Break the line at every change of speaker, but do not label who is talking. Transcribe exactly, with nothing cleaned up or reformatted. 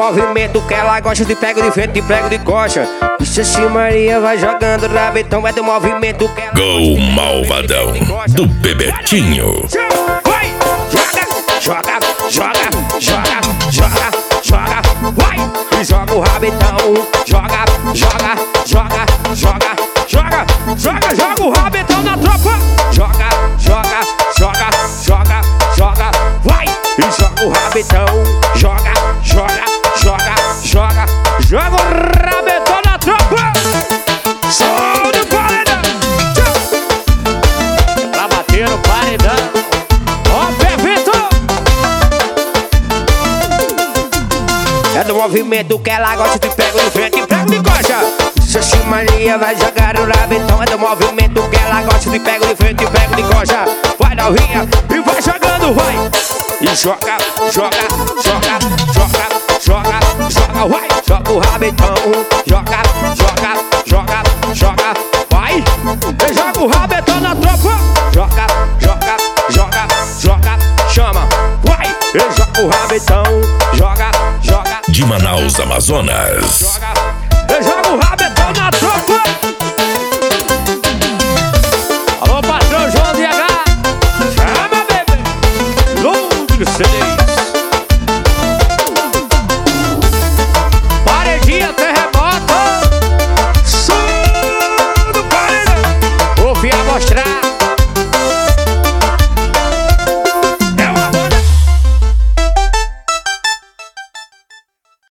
movimento que ela gosta de pego de frente e prego de coxa. Ixi, Maria vai jogando rabetão, é do movimento que ela
Gol malvadão do Bebetinho.
Vai, joga, joga, joga, joga, joga, joga, vai e joga o rabetão. Joga, joga, joga, joga, joga, joga, joga o rabetão na tropa. Joga, joga, joga, joga, joga, vai e joga o rabetão. Joga, joga, joga, joga, joga o rabetão na tropa. Som do paredão. Pra bater no paredão. Ó, Pepito. É do movimento que ela gosta de pego de frente e prego de coxa. Ixi, Maria vai jogar o rabetão. É do movimento que ela gosta de pego de frente e prego de coxa. Vai na rinha e vai jogando, vai. E joga, joga, joga, joga, joga, joga, vai. Joga o rabetão. Joga, joga, joga, joga, vai. E joga o rabetão na tropa. Joga, joga, joga, joga, chama, vai. E joga o rabetão. Joga, joga.
De Manaus, Amazonas.
Joga.